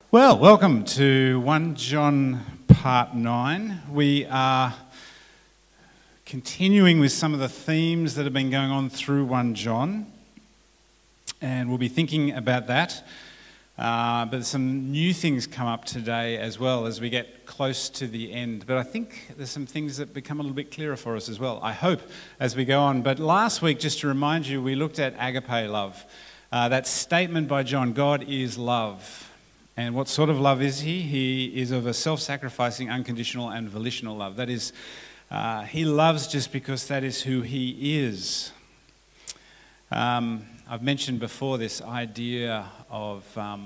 Well, welcome to 1 John Part 9. We are continuing with some of the themes that have been going on through 1 John, and we'll be thinking about that. But some new things come up today as well as we get close to the end. But I think there's some things that become a little bit clearer for us as well, I hope, as we go on. But last week, just to remind you, we looked at agape love. That statement by John, God is love. And what sort of love is he? He is of a self-sacrificing, unconditional and volitional love. That is, he loves just because that is who he is. I've mentioned before this idea of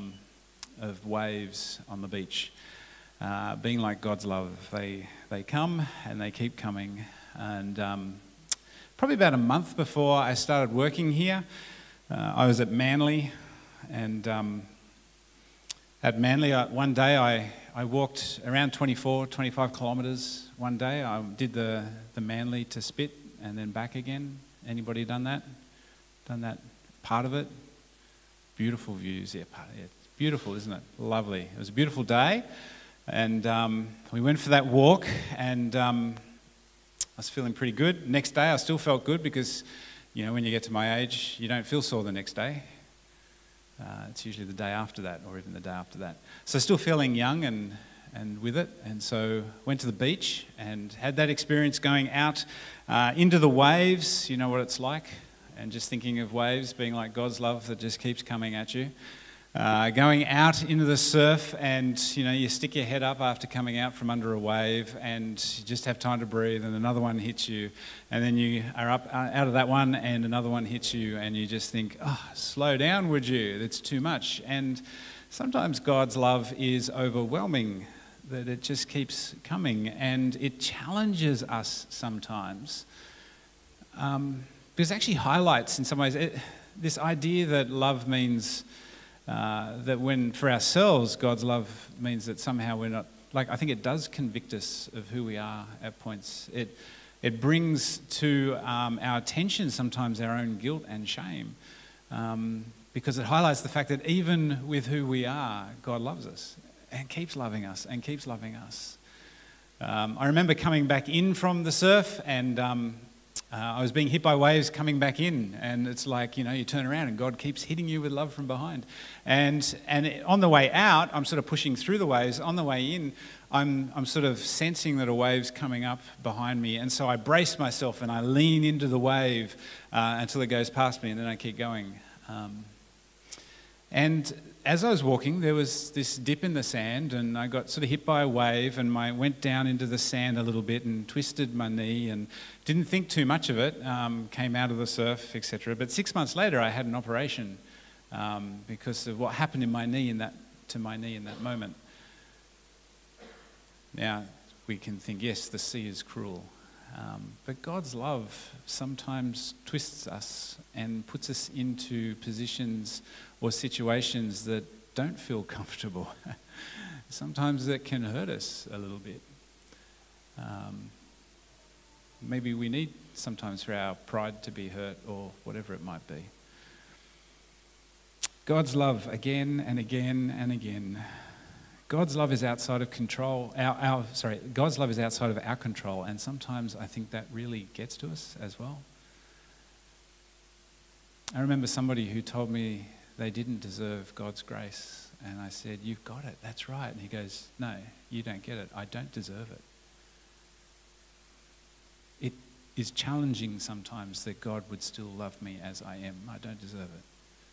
waves on the beach. Being like God's love. They come and they keep coming. And probably about a month before I started working here, I was at Manly, and at Manly, one day I walked around 25 kilometres one day. I did the Manly to Spit and then back again. Anybody done that? Done that part of it? Beautiful views. Yeah, it's beautiful, isn't it? Lovely. It was a beautiful day, and we went for that walk, and I was feeling pretty good. Next day I still felt good because, you know, when you get to my age, you don't feel sore the next day. It's usually the day after that, or even the day after that. So still feeling young and with it, and so went to the beach and had that experience going out into the waves. You know what it's like, and just thinking of waves being like God's love that just keeps coming at you. Going out into the surf, and you know, you stick your head up after coming out from under a wave, and you just have time to breathe, and another one hits you, and then you are up out of that one, and another one hits you, and you just think, oh, slow down, would you? It's too much. And sometimes God's love is overwhelming, that it just keeps coming, and it challenges us sometimes, because it actually highlights in some ways this idea that love means that when for ourselves God's love means that somehow we're not, like, I think it does convict us of who we are at points. It brings to our attention sometimes our own guilt and shame, because it highlights the fact that even with who we are, God loves us and keeps loving us and keeps loving us. I remember coming back in from the surf, and I was being hit by waves coming back in, and it's like, you know, you turn around and God keeps hitting you with love from behind. And on the way out, I'm sort of pushing through the waves. On the way in, I'm sort of sensing that a wave's coming up behind me, and so I brace myself and I lean into the wave until it goes past me, and then I keep going. And as I was walking, there was this dip in the sand, and I got sort of hit by a wave, and I went down into the sand a little bit and twisted my knee and didn't think too much of it, came out of the surf, etc. But 6 months later, I had an operation because of what happened in my knee in that moment. Now, we can think, yes, the sea is cruel, but God's love sometimes twists us and puts us into positions or situations that don't feel comfortable. Sometimes that can hurt us a little bit. Maybe we need sometimes for our pride to be hurt, or whatever it might be. God's love, again and again and again. God's love is outside of control. God's love is outside of our control, and sometimes I think that really gets to us as well. I remember somebody who told me they didn't deserve God's grace, and I said, "You've got it, that's right." And he goes, "No, you don't get it. I don't deserve it." It is challenging sometimes that God would still love me as I am. I don't deserve it.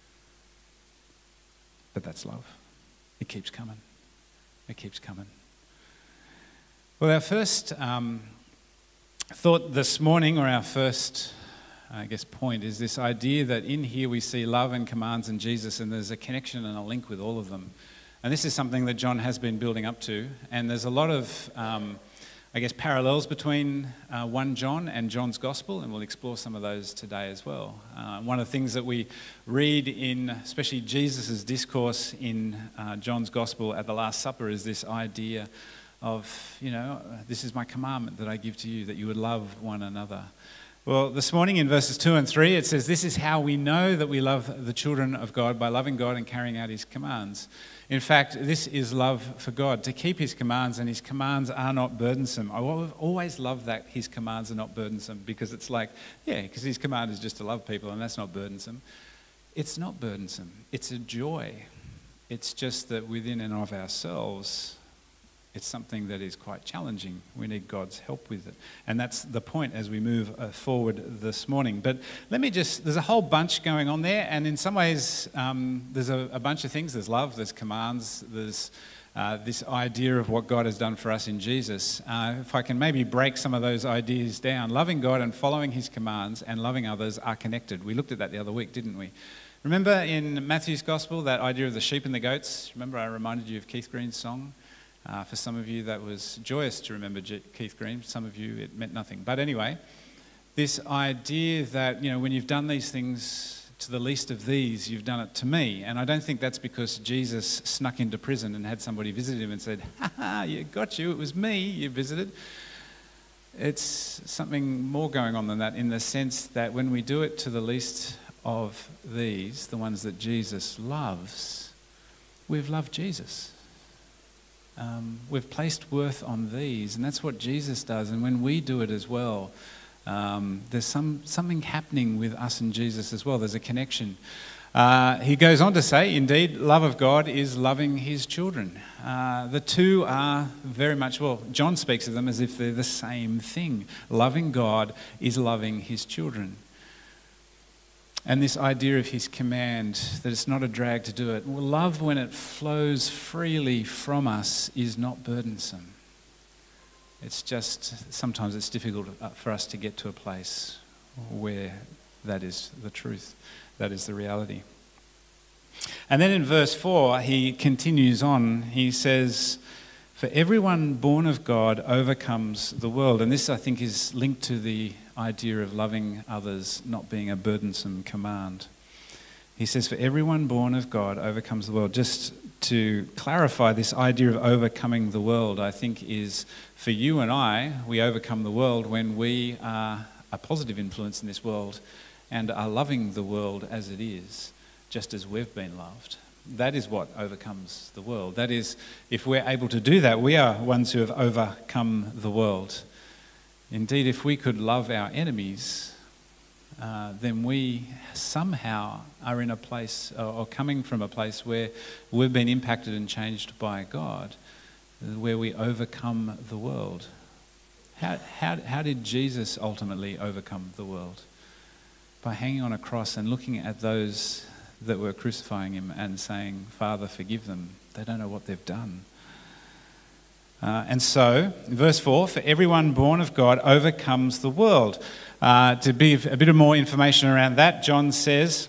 But that's love. It keeps coming. It keeps coming. Well, our first thought this morning, or our first, point, is this idea that in here we see love and commands in Jesus, and there's a connection and a link with all of them. And this is something that John has been building up to, and there's a lot of, parallels between 1 John and John's Gospel, and we'll explore some of those today as well. One of the things that we read in, especially Jesus' discourse in John's Gospel at the Last Supper, is this idea of, you know, this is my commandment that I give to you, that you would love one another. Well, this morning in verses 2 and 3, it says, "This is how we know that we love the children of God, by loving God and carrying out his commands." In fact, this is love for God, to keep his commands, and his commands are not burdensome. I've always loved that his commands are not burdensome, because it's like, yeah, because his command is just to love people, and that's not burdensome. It's not burdensome. It's a joy. It's just that within and of ourselves, it's something that is quite challenging. We need God's help with it. And that's the point as we move forward this morning. But there's a whole bunch going on there. And in some ways, there's a bunch of things. There's love, there's commands, there's this idea of what God has done for us in Jesus. If I can maybe break some of those ideas down. Loving God and following his commands and loving others are connected. We looked at that the other week, didn't we? Remember in Matthew's Gospel, that idea of the sheep and the goats? Remember I reminded you of Keith Green's song? For some of you, that was joyous to remember Keith Green. Some of you, it meant nothing. But anyway, this idea that, when you've done these things to the least of these, you've done it to me. And I don't think that's because Jesus snuck into prison and had somebody visit him and said, "Ha ha, you got you, it was me you visited." It's something more going on than that, in the sense that when we do it to the least of these, the ones that Jesus loves, we've loved Jesus. We've placed worth on these, and that's what Jesus does. And when we do it as well, there's something happening with us and Jesus as well. There's a connection. He goes on to say, indeed, love of God is loving his children. The two are very much, John speaks of them as if they're the same thing. Loving God is loving his children. And this idea of his command, that it's not a drag to do it. Well, love, when it flows freely from us, is not burdensome. It's just, sometimes it's difficult for us to get to a place where that is the truth, that is the reality. And then in verse 4, he continues on. He says, "For everyone born of God overcomes the world." And this, I think, is linked to the idea of loving others not being a burdensome command. He says, "For everyone born of God overcomes the world." Just to clarify, this idea of overcoming the world, I think, is for you and I, we overcome the world when we are a positive influence in this world and are loving the world as it is, just as we've been loved. That is what overcomes the world. That is, if we're able to do that, we are ones who have overcome the world. Indeed, if we could love our enemies, then we somehow are in a place, or coming from a place where we've been impacted and changed by God, where we overcome the world. How did Jesus ultimately overcome the world? By hanging on a cross and looking at those that were crucifying him and saying, "Father, forgive them. They don't know what they've done." And so, verse 4, "For everyone born of God overcomes the world." To be a bit of more information around that, John says,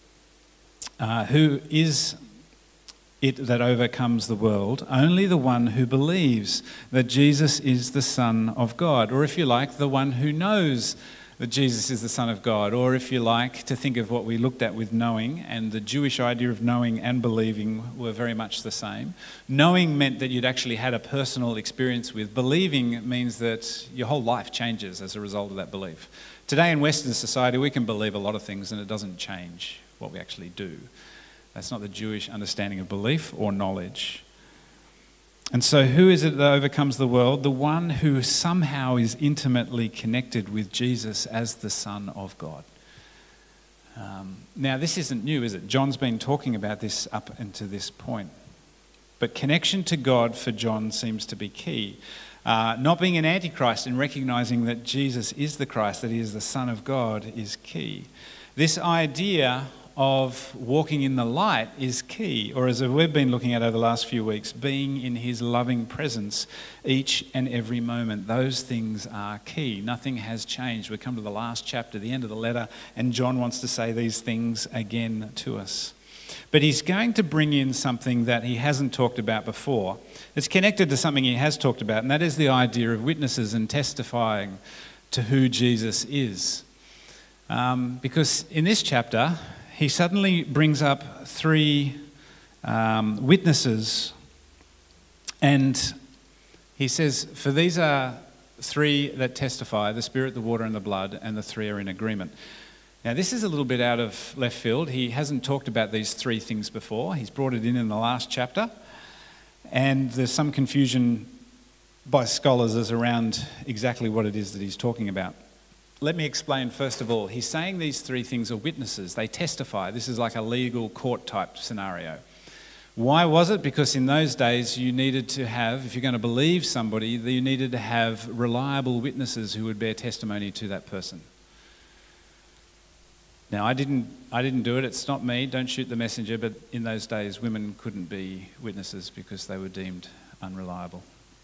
"Who is it that overcomes the world? Only the one who believes that Jesus is the Son of God." Or if you like, the one who knows that Jesus is the Son of God. Or if you like, to think of what we looked at with knowing, and the Jewish idea of knowing and believing were very much the same. Knowing meant that you'd actually had a personal experience with. Believing means that your whole life changes as a result of that belief. Today in Western society, we can believe a lot of things and it doesn't change what we actually do. That's not the Jewish understanding of belief or knowledge. And so who is it that overcomes the world? The one who somehow is intimately connected with Jesus as the Son of God. Now, this isn't new, is it? John's been talking about this up until this point. But connection to God for John seems to be key. Not being an antichrist and recognizing that Jesus is the Christ, that he is the Son of God, is key. This idea of walking in the light is key, or as we've been looking at over the last few weeks, being in his loving presence each and every moment. Those things are key. Nothing has changed. We come to the last chapter, the end of the letter, and John wants to say these things again to us. But he's going to bring in something that he hasn't talked about before. It's connected to something he has talked about, and that is the idea of witnesses and testifying to who Jesus is. Because in this chapter, he suddenly brings up three witnesses, and he says, "For these are three that testify, the Spirit, the water and the blood, and the three are in agreement. Now, this is a little bit out of left field. He hasn't talked about these three things before. He's brought it in the last chapter. And there's some confusion by scholars as around exactly what it is that he's talking about. Let me explain first of all. He's saying these three things are witnesses. They testify. This is like a legal court type scenario. Why was it? Because in those days you needed to have, if you're going to believe somebody, you needed to have reliable witnesses who would bear testimony to that person. Now, I didn't do it. It's not me. Don't shoot the messenger. But in those days, women couldn't be witnesses because they were deemed unreliable.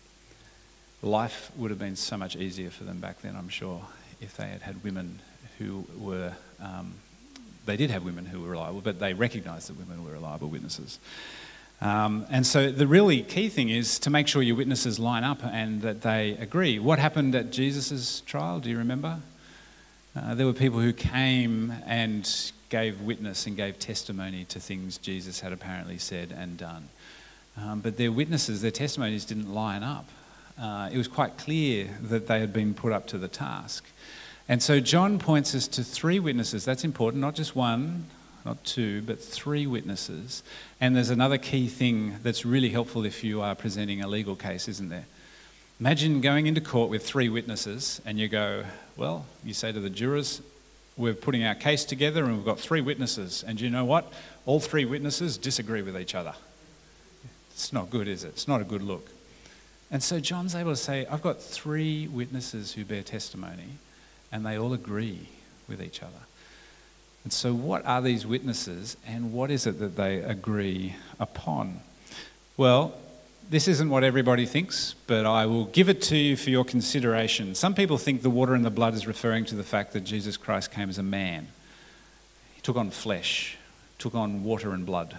Life would have been so much easier for them back then, I'm sure, if they had had women who were... they did have women who were reliable, but they recognised that women were reliable witnesses. And so the really key thing is to make sure your witnesses line up and that they agree. What happened at Jesus' trial? Do you remember? There were people who came and gave witness and gave testimony to things Jesus had apparently said and done. But their witnesses, their testimonies didn't line up. It was quite clear that they had been put up to the task. And so John points us to three witnesses. That's important, not just one, not two, but three witnesses. And there's another key thing that's really helpful if you are presenting a legal case, isn't there? Imagine going into court with three witnesses and you go, well, you say to the jurors, we're putting our case together and we've got three witnesses. And you know what? All three witnesses disagree with each other. It's not good, is it? It's not a good look. And so John's able to say, I've got three witnesses who bear testimony and they all agree with each other. And so what are these witnesses and what is it that they agree upon? Well, this isn't what everybody thinks, but I will give it to you for your consideration. Some people think the water and the blood is referring to the fact that Jesus Christ came as a man. He took on flesh, took on water and blood.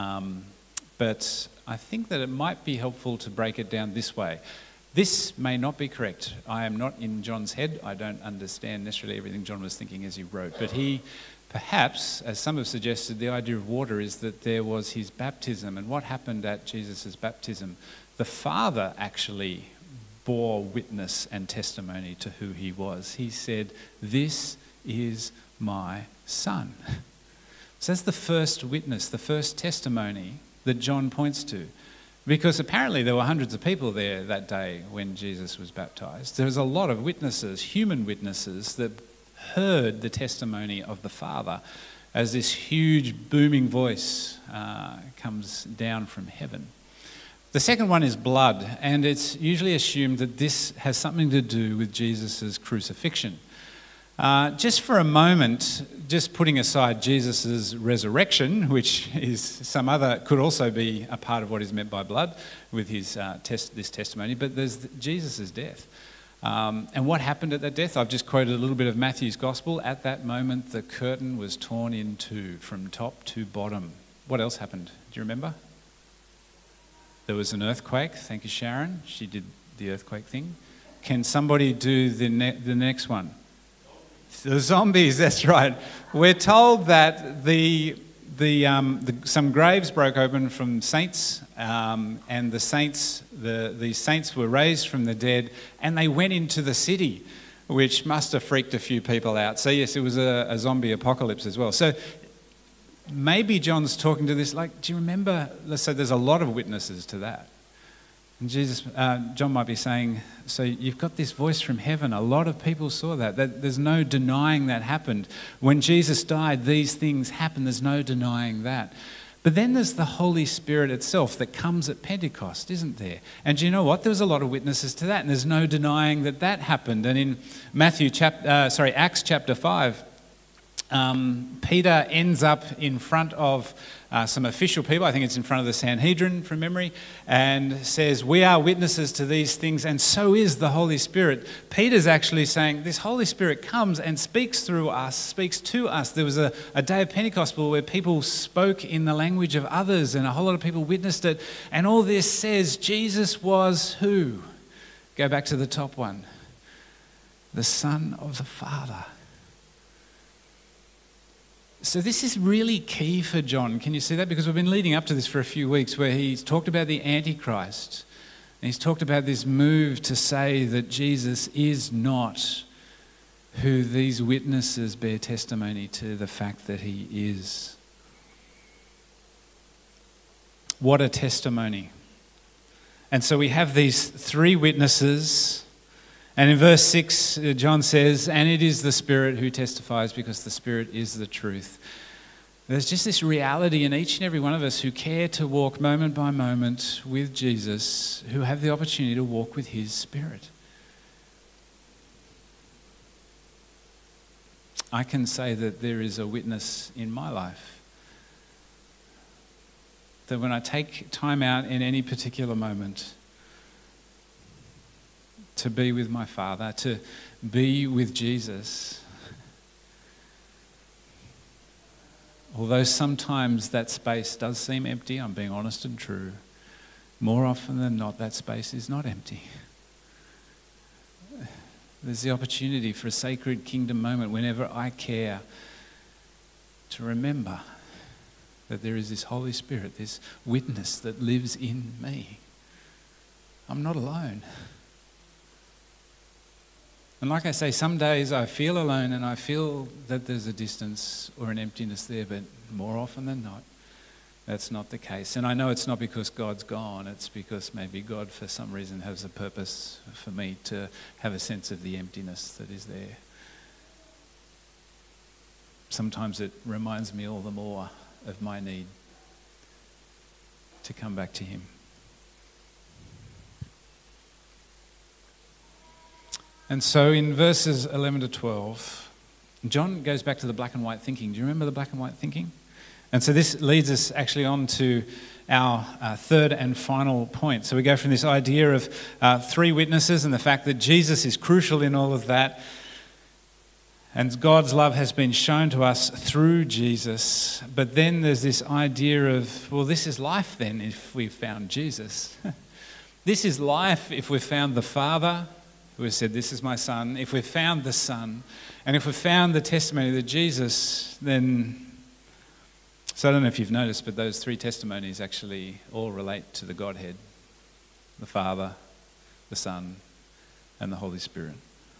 But I think that it might be helpful to break it down this way. This may not be correct. I am not in John's head. I don't understand necessarily everything John was thinking as he wrote. But he, perhaps, as some have suggested, the idea of water is that there was his baptism. And what happened at Jesus' baptism? The Father actually bore witness and testimony to who he was. He said, "This is my Son." So that's the first witness, the first testimony that John points to. Because apparently there were hundreds of people there that day when Jesus was baptized. There was a lot of witnesses, human witnesses, that heard the testimony of the Father as this huge booming voice comes down from heaven. The second one is blood, and it's usually assumed that this has something to do with Jesus' crucifixion. Just for a moment, just putting aside Jesus' resurrection, which is some other, could also be a part of what is meant by blood with his this testimony, but there's Jesus' death. And what happened at that death? I've just quoted a little bit of Matthew's gospel. At that moment, the curtain was torn in two from top to bottom. What else happened? Do you remember? There was an earthquake. Thank you, Sharon. She did the earthquake thing. Can somebody do the next one? The zombies, that's right. We're told that some graves broke open from saints, and the saints were raised from the dead, and they went into the city, which must have freaked a few people out. So yes, it was a zombie apocalypse as well. So maybe John's talking to this, like, do you remember? Let's say there's a lot of witnesses to that. And John might be saying, so you've got this voice from heaven. A lot of people saw that. There's no denying that happened. When Jesus died, these things happened. There's no denying that. But then there's the Holy Spirit itself that comes at Pentecost, isn't there? And do you know what? There was a lot of witnesses to that, and there's no denying that that happened. And in Acts chapter 5, Peter ends up in front of some official people. I think it's in front of the Sanhedrin from memory, and says, we are witnesses to these things, and so is the Holy Spirit. Peter's actually saying this Holy Spirit comes and speaks through us, speaks to us. There was a day of Pentecost where people spoke in the language of others, and a whole lot of people witnessed it. And all this says Jesus was who? Go back to the top one. The Son of the Father. So this is really key for John. Can you see that? Because we've been leading up to this for a few weeks where he's talked about the Antichrist. And he's talked about this move to say that Jesus is not who these witnesses bear testimony to the fact that he is. What a testimony. And so we have these three witnesses. And in verse 6, John says, and it is the Spirit who testifies because the Spirit is the truth. There's just this reality in each and every one of us who care to walk moment by moment with Jesus, who have the opportunity to walk with his Spirit. I can say that there is a witness in my life. That when I take time out in any particular moment to be with my Father, to be with Jesus, although sometimes that space does seem empty, I'm being honest and true, more often than not that space is not empty. There's the opportunity for a sacred kingdom moment whenever I care to remember that there is this Holy Spirit, this witness that lives in me. I'm not alone. And like I say, some days I feel alone and I feel that there's a distance or an emptiness there, but more often than not, that's not the case. And I know it's not because God's gone, it's because maybe God for some reason has a purpose for me to have a sense of the emptiness that is there. Sometimes it reminds me all the more of my need to come back to him. And so in verses 11 to 12, John goes back to the black and white thinking. Do you remember the black and white thinking? And so this leads us actually on to our third and final point. So we go from this idea of three witnesses and the fact that Jesus is crucial in all of that. And God's love has been shown to us through Jesus. But then there's this idea of, well, this is life then if we've found Jesus. This is life if we've found the Father, who has said, this is my Son. If we've found the Son, and if we've found the testimony that Jesus, then... So I don't know if you've noticed, but those three testimonies actually all relate to the Godhead. The Father, the Son, and the Holy Spirit.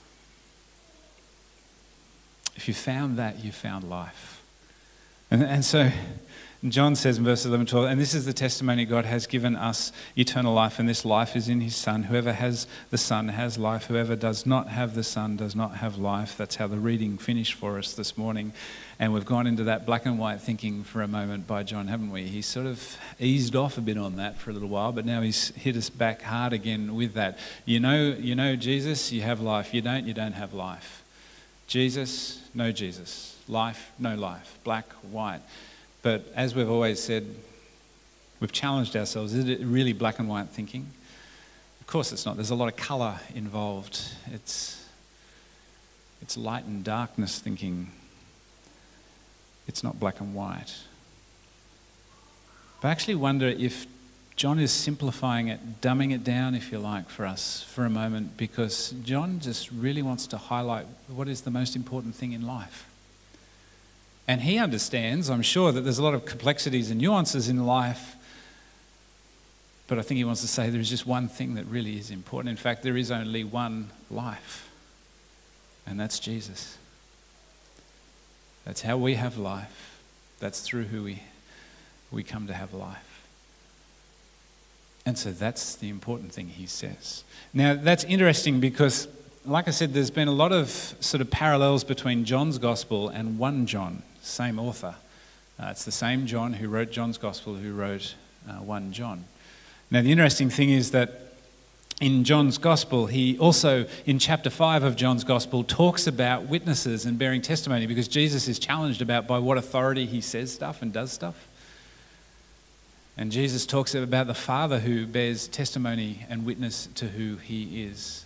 If you found that, you found life. And so John says in verses 11 12, and this is the testimony God has given us, eternal life, and this life is in his Son. Whoever has the Son has life. Whoever does not have the Son does not have life. That's how the reading finished for us this morning. And we've gone into that black and white thinking for a moment by John, haven't we? He's sort of eased off a bit on that for a little while, but now he's hit us back hard again with that. You know Jesus, you have life. You don't have life. Jesus, no Jesus. Life, no life. Black, white. But as we've always said, we've challenged ourselves. Is it really black and white thinking? Of course it's not. There's a lot of colour involved. It's light and darkness thinking. It's not black and white. But I actually wonder if John is simplifying it, dumbing it down, if you like, for us for a moment, because John just really wants to highlight what is the most important thing in life. And he understands, I'm sure, that there's a lot of complexities and nuances in life, but I think he wants to say there is just one thing that really is important. In fact, there is only one life, and that's Jesus. That's how we have life. That's through who we come to have life. And so that's the important thing he says. Now, that's interesting because, like I said, there's been a lot of sort of parallels between John's Gospel and 1 John, same author. It's the same John who wrote John's Gospel who wrote 1 John. Now, the interesting thing is that in John's Gospel, he also, in chapter 5 of John's Gospel, talks about witnesses and bearing testimony because Jesus is challenged about by what authority he says stuff and does stuff. And Jesus talks about the Father who bears testimony and witness to who he is.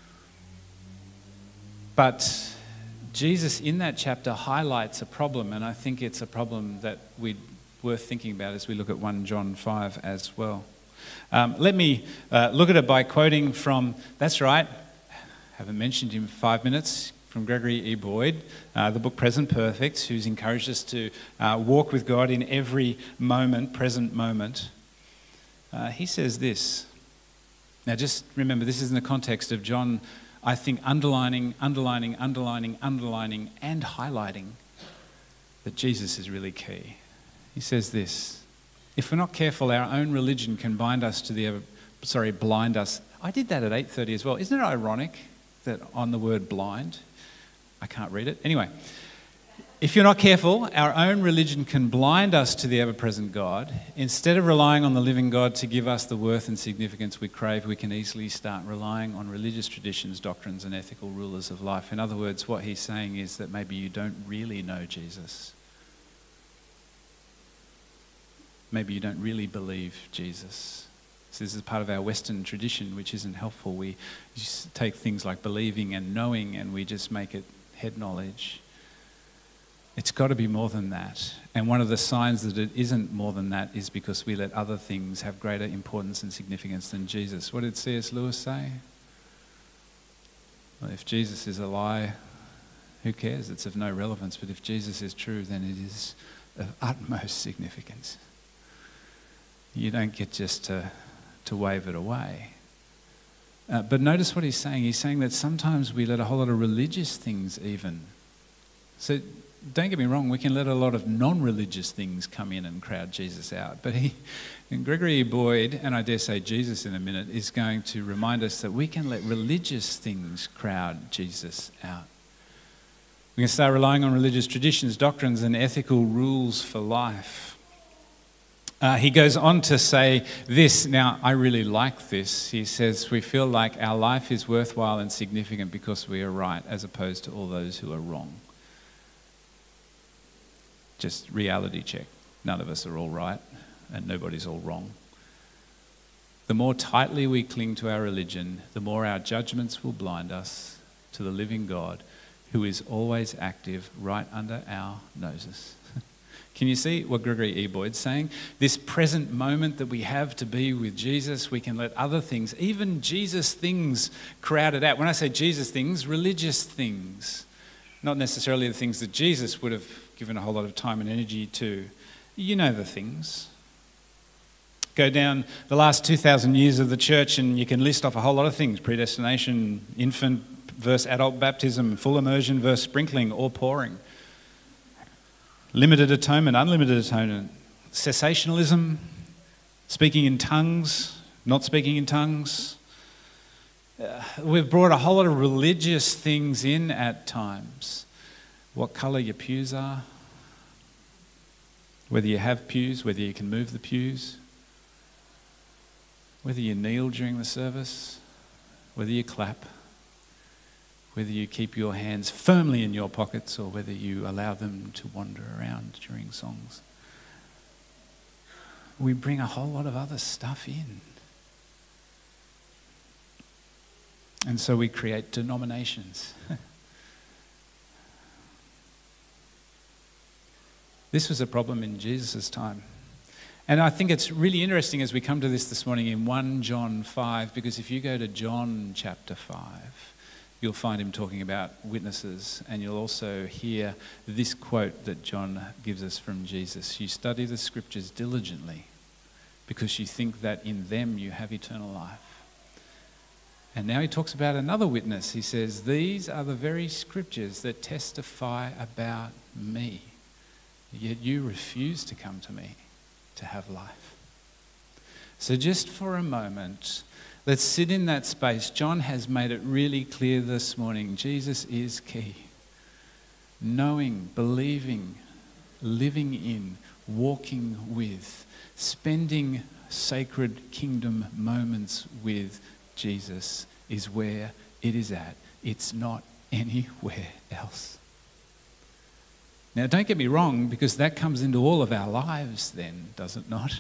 But Jesus in that chapter highlights a problem, and I think it's a problem that we're worth thinking about as we look at 1 John 5 as well. Let me look at it by quoting from, that's right, haven't mentioned him for 5 minutes, from Gregory E. Boyd, the book Present Perfect, who's encouraged us to walk with God in every moment, present moment. He says this, Now just remember, this is in the context of John, I think, underlining, and highlighting that Jesus is really key. He says this: if we're not careful, our own religion can blind us. I did that at 8:30 as well. Isn't it ironic that on the word blind, I can't read it. Anyway, if you're not careful, our own religion can blind us to the ever-present God. Instead of relying on the living God to give us the worth and significance we crave, we can easily start relying on religious traditions, doctrines, and ethical rulers of life. In other words, what he's saying is that maybe you don't really know Jesus. Maybe you don't really believe Jesus. So this is part of our Western tradition, which isn't helpful. We just take things like believing and knowing and we just make it head knowledge. It's got to be more than that. And one of the signs that it isn't more than that is because we let other things have greater importance and significance than Jesus. What did C.S. Lewis say? Well, if Jesus is a lie, who cares? It's of no relevance. But if Jesus is true, then it is of utmost significance. You don't get just to wave it away. But notice what he's saying. He's saying that sometimes we let a whole lot of religious things even. So don't get me wrong, we can let a lot of non-religious things come in and crowd Jesus out. But Gregory Boyd, and I dare say Jesus in a minute, is going to remind us that we can let religious things crowd Jesus out. We can start relying on religious traditions, doctrines, and ethical rules for life. He goes on to say this. Now, I really like this. He says, we feel like our life is worthwhile and significant because we are right, as opposed to all those who are wrong. Just reality check. None of us are all right, and nobody's all wrong. The more tightly we cling to our religion, the more our judgments will blind us to the living God, who is always active right under our noses. Can you see what Gregory E. Boyd's saying? This present moment that we have to be with Jesus, we can let other things, even Jesus things, crowd it out. When I say Jesus things, religious things. Not necessarily the things that Jesus would have given a whole lot of time and energy to. You know the things. Go down the last 2,000 years of the church and you can list off a whole lot of things. Predestination, infant versus adult baptism, full immersion versus sprinkling or pouring. Limited atonement, unlimited atonement, cessationalism, speaking in tongues, not speaking in tongues. We've brought a whole lot of religious things in at times. What colour your pews are, whether you have pews, whether you can move the pews, whether you kneel during the service, whether you clap, whether you keep your hands firmly in your pockets or whether you allow them to wander around during songs. We bring a whole lot of other stuff in. And so we create denominations. This was a problem in Jesus' time. And I think it's really interesting as we come to this morning in 1 John 5, because if you go to John chapter 5, you'll find him talking about witnesses, and you'll also hear this quote that John gives us from Jesus. You study the scriptures diligently because you think that in them you have eternal life. And now he talks about another witness. He says, these are the very scriptures that testify about me, yet you refuse to come to me to have life. So just for a moment, let's sit in that space. John has made it really clear this morning. Jesus is key. Knowing, believing, living in, walking with, spending sacred kingdom moments with Jesus is where it is at. It's not anywhere else. Now, don't get me wrong, because that comes into all of our lives then, does it not?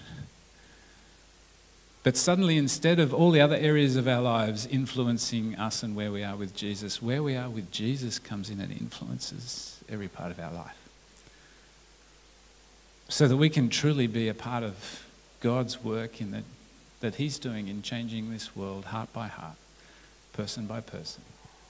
But suddenly, instead of all the other areas of our lives influencing us and where we are with Jesus, where we are with Jesus comes in and influences every part of our life. So that we can truly be a part of God's work in that he's doing in changing this world heart by heart, person by person.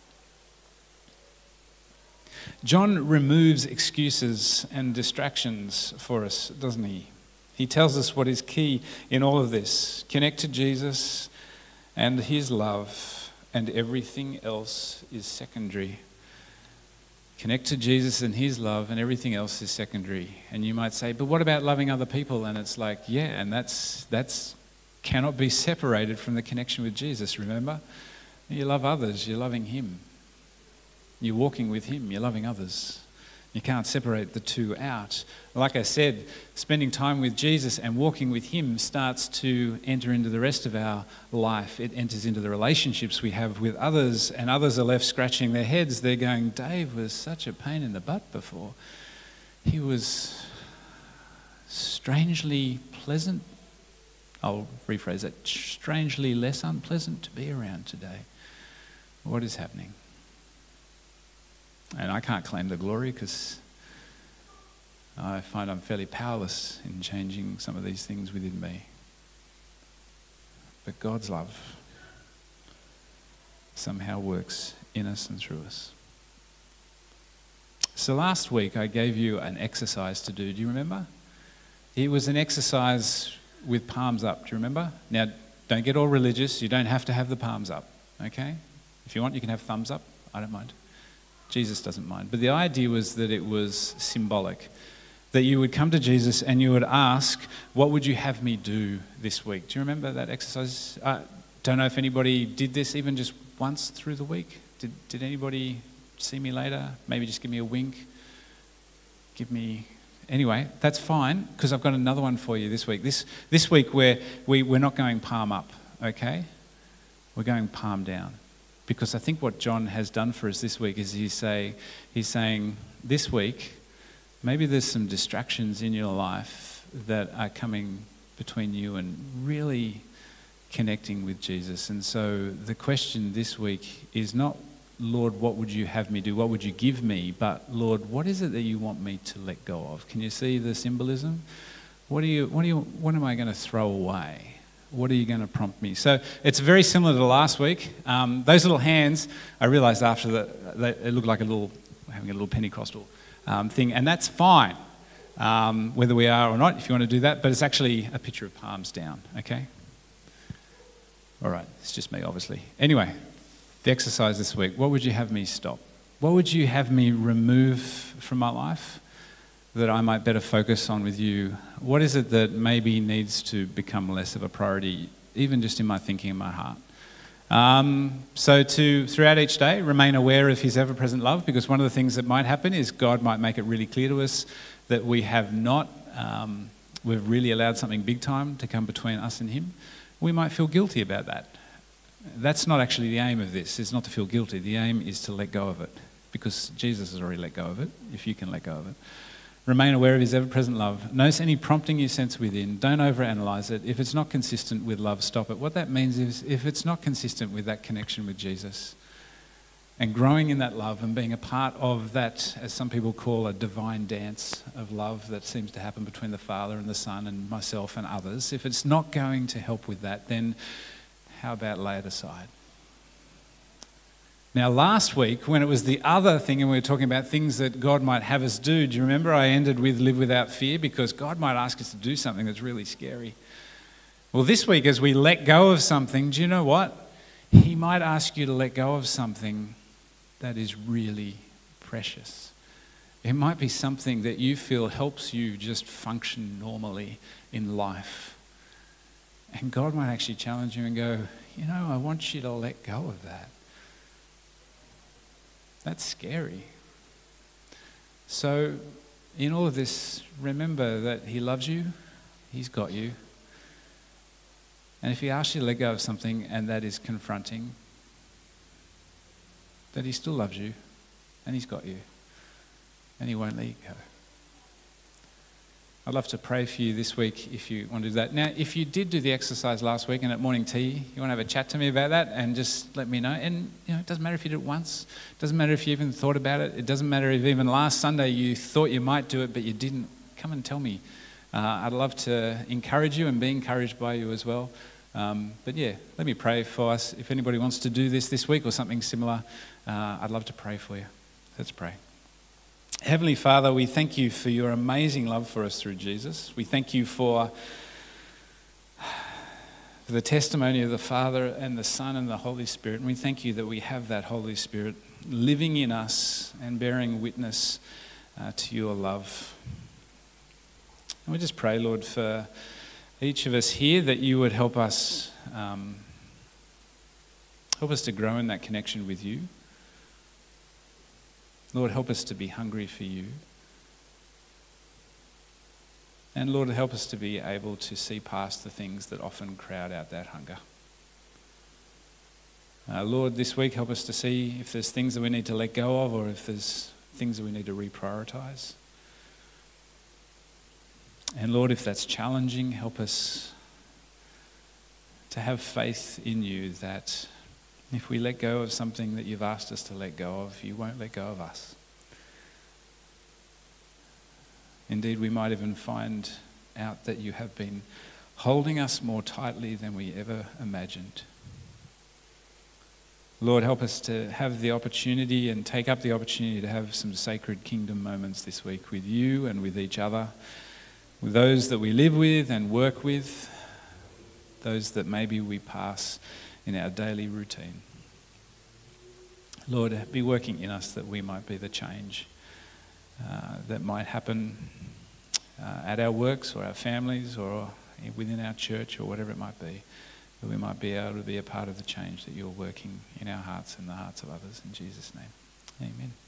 John removes excuses and distractions for us, doesn't he? He tells us what is key in all of this. Connect to Jesus And his love and everything else is secondary. Connect to Jesus and his love and everything else is secondary. And you might say, but what about loving other people? And it's like, yeah, and that's cannot be separated from the connection with Jesus, remember? You love others, you're loving him. You're walking with him, you're loving others. You can't separate the two out. Like I said, spending time with Jesus and walking with him starts to enter into the rest of our life. It enters into the relationships we have with others, and others are left scratching their heads. They're going, Dave was such a pain in the butt before. He was strangely pleasant. I'll rephrase that. Strangely less unpleasant to be around today. What is happening? And I can't claim the glory because I find I'm fairly powerless in changing some of these things within me. But God's love somehow works in us and through us. So last week I gave you an exercise to do. Do you remember? It was an exercise with palms up. Do you remember? Now, don't get all religious. You don't have to have the palms up, okay? If you want, you can have thumbs up. I don't mind. Jesus doesn't mind. But the idea was that it was symbolic. That you would come to Jesus and you would ask, what would you have me do this week? Do you remember that exercise? Don't know if anybody did this even just once through the week. Did anybody see me later? Maybe just give me a wink. Anyway, that's fine because I've got another one for you this week. This week we're not going palm up, okay? We're going palm down. Because I think what John has done for us this week is he's saying, this week, maybe there's some distractions in your life that are coming between you and really connecting with Jesus. And so the question this week is not, Lord, what would you have me do? What would you give me? But Lord, what is it that you want me to let go of? Can you see the symbolism? What am I going to throw away? What are you going to prompt me? So it's very similar to last week. Those little hands, I realised after that it looked like having a little Pentecostal thing, and that's fine, whether we are or not, if you want to do that, but it's actually a picture of palms down, okay? All right, it's just me, obviously. Anyway, the exercise this week, what would you have me stop? What would you have me remove from my life that I might better focus on with you? What is it that maybe needs to become less of a priority, even just in my thinking and my heart? So throughout each day, remain aware of his ever-present love, because one of the things that might happen is God might make it really clear to us that we have not, we've really allowed something big time to come between us and him. We might feel guilty about that. That's not actually the aim of this. It's not to feel guilty. The aim is to let go of it, because Jesus has already let go of it, if you can let go of it. Remain aware of his ever-present love. Notice any prompting you sense within. Don't overanalyze it. If it's not consistent with love, stop it. What that means is if it's not consistent with that connection with Jesus and growing in that love and being a part of that, as some people call a divine dance of love that seems to happen between the Father and the Son and myself and others, if it's not going to help with that, then how about lay it aside? Now, last week, when it was the other thing and we were talking about things that God might have us do you remember I ended with live without fear? Because God might ask us to do something that's really scary. Well, this week, as we let go of something, do you know what? He might ask you to let go of something that is really precious. It might be something that you feel helps you just function normally in life. And God might actually challenge you and go, I want you to let go of that. That's scary. So in all of this, remember that he loves you, he's got you. And if he asks you to let go of something and that is confronting, that he still loves you and he's got you and he won't let you go. I'd love to pray for you this week if you want to do that. Now, if you did do the exercise last week and at morning tea, you want to have a chat to me about that and just let me know. And, it doesn't matter if you did it once. It doesn't matter if you even thought about it. It doesn't matter if even last Sunday you thought you might do it but you didn't. Come and tell me. I'd love to encourage you and be encouraged by you as well. But yeah, let me pray for us. If anybody wants to do this week or something similar, I'd love to pray for you. Let's pray. Heavenly Father, we thank you for your amazing love for us through Jesus. We thank you for for the testimony of the Father and the Son and the Holy Spirit. And we thank you that we have that Holy Spirit living in us and bearing witness to your love. And we just pray, Lord, for each of us here that you would help us to grow in that connection with you. Lord, help us to be hungry for you. And Lord, help us to be able to see past the things that often crowd out that hunger. Lord, this week help us to see if there's things that we need to let go of or if there's things that we need to reprioritize. And Lord, if that's challenging, help us to have faith in you that if we let go of something that you've asked us to let go of, you won't let go of us. Indeed, we might even find out that you have been holding us more tightly than we ever imagined. Lord, help us to have the opportunity and take up the opportunity to have some sacred kingdom moments this week with you and with each other, with those that we live with and work with, those that maybe we pass in our daily routine. Lord, be working in us that we might be the change that might happen at our works or our families or within our church or whatever it might be, that we might be able to be a part of the change that you're working in our hearts and the hearts of others. In Jesus' name, amen.